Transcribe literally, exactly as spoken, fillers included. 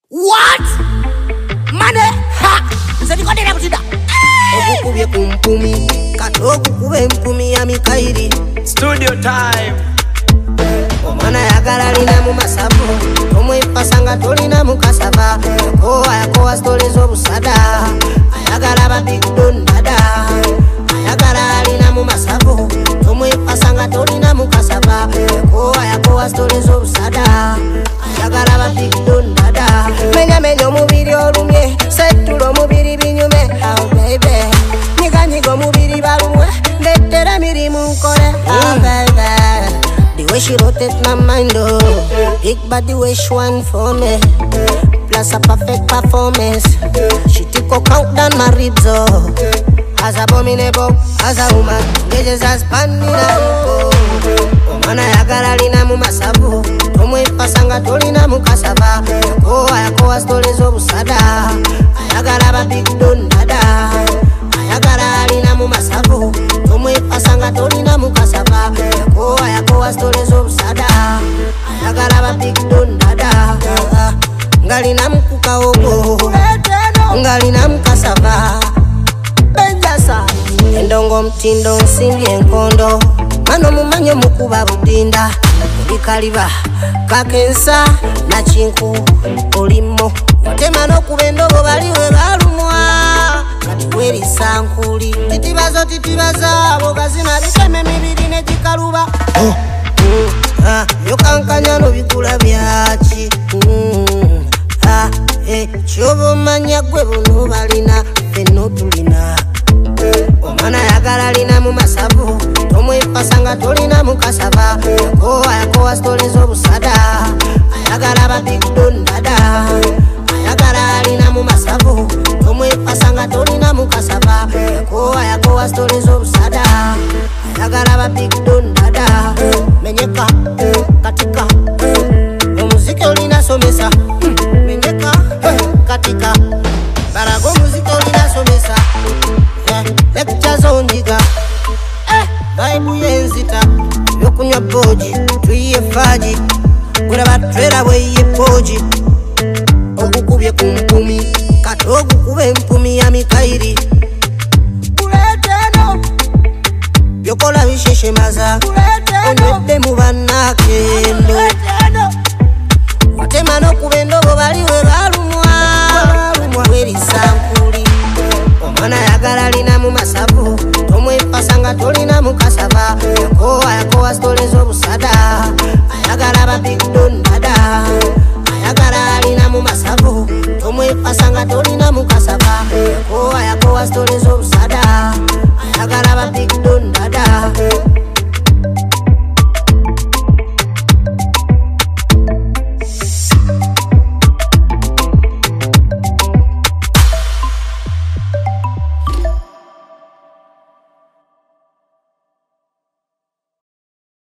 What? Mane? Ha! Zedi kwa dena kutida. Okukubye kumpumi katoku kube mpumi ya mikairi. Studio time. Omwana yagala lina mu masabu omwe pasanga tolina mu kasaba ko ayakowa stories obusada ayagala ba big don dada ayagala lina mu masabu omwe pasanga tolina mu kasaba ko ayakowa stories obusada ayagala ba big don dada menya menya mubiri olumye setulo mubiri binyume oh baby nyiga nyiga mubiri balumwe ndetera mirimu nkore oh baby. The way she rotate my mind, oh, big body way she want for me, plus a perfect performance. She took a count down my ribs, oh, as abominable, as a woman, gauges as panina, oh, oh, mana yagala lina mu masabu, omwe pasanga tolina mu kasaba, oh, ayakowa stories obusada, ayagala ba big don dada, ayagala lina mu masabu, omwe pasanga tolina mu kasaba, oh, ayakowa stories obusada, ayagala ba big don dada, ngalina mukuka ogo, ngalina mukasaba, benjasa, endongo mtindo nsimbi enkondo, mano mumanyo mukuba budinda, bikaliba, kakensa, na chinku, olimo, watemano kubendogo baliwe balumwa, katuweri sankuli, titibazo titibaza, bogazina biteme mibiri ne jikaluba, oh. Mm, ah, yokankanyano bikula byachi mm, ah, eh, chobo manya gwe bono balina feno tulina omwana yagala lina mu masabu omwe pasanga tolina mu kasaba ko ayakowa stories obusada ayagala ba big don dada ayagala lina mu masabu omwe pasanga tolina mu kasaba ko ayakowa stories obusada ayagala ba big don dada menyeka katika muziki olina somesa menyeka katika barago muziki olina somesa lectures onjiga vibe yenzita yokunywa boji tuiye faji kuraba twera bweye poji okukubye kumpumi katogu kube mpumi ya mikairi kuleteno yokola bisheshe maza onwedde mu bannakendo watemano kubendogo baliwe balumwa werisankuli omwana yagala lina mu masabu omwe pasanga tolina mu kasaba ko ayakowa stories obusada ayagala ba big don dada ayagala lina mu masabu omwe pasanga tolina mu kasaba ko ayakowa stories obusada ayagala ba big don dada